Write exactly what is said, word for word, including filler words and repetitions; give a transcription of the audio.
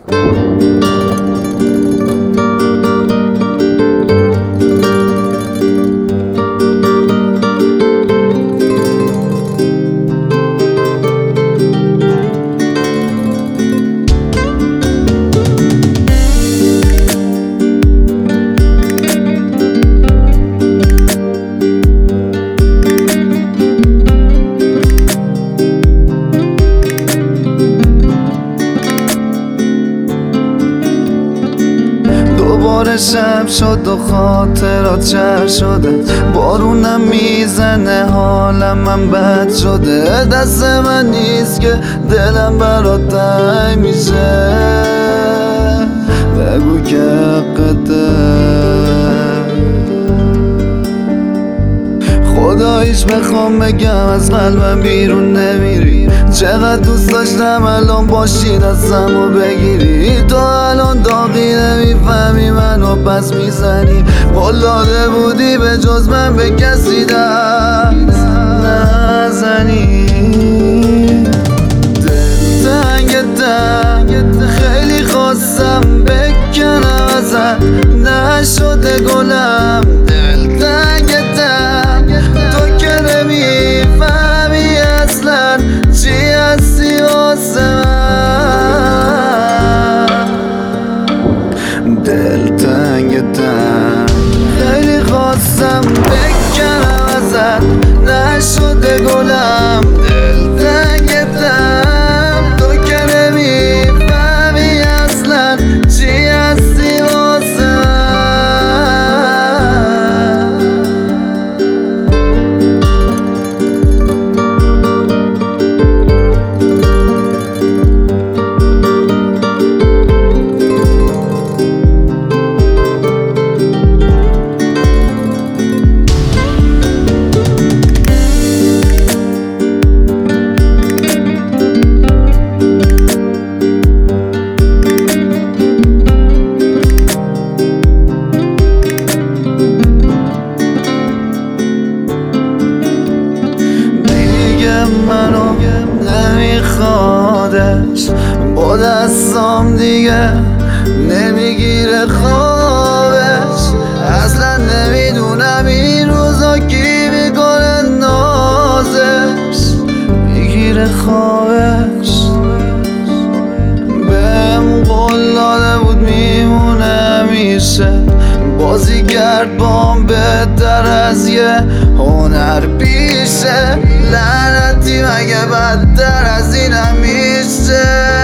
دوباره شب شد و خاطرات شهر شده، بارونم میزنه حالم من بد شده. دست من نیست که دلم برات تنگ میشه، بگو که حقته. خداییش بخوام بگم از قلبم بیرون نمیری، چقدر دوست داشتم الان باشی دستمو بگیری. تو الان داغی نمیفهمی منو پس میزنی، قول داده بودی به جز من به کسی دست نزنی. دل تنگتم خیلی خواستم بکنم ازت، نشده گلم. دل تنگتم تو که نمیفهمی اصلا چی هستی واسه من. دل تنگتم خیلی خواستم بکنم ازت، نشده گلم. دل تنگتم تو که نمیفهمی اصلا چی هستی واسه من. منو نمیخوادش، با دستام دیگه نمیگیره خوابش. اصلا نمیدونم این روزا کی میکنه نازش، میگیره خوابش. بهم قول داده بود میمونه همیشه، بازی کرد بام بهتر از یه هنر پیشه. لعنتی مگه بدتر از اینم میشه.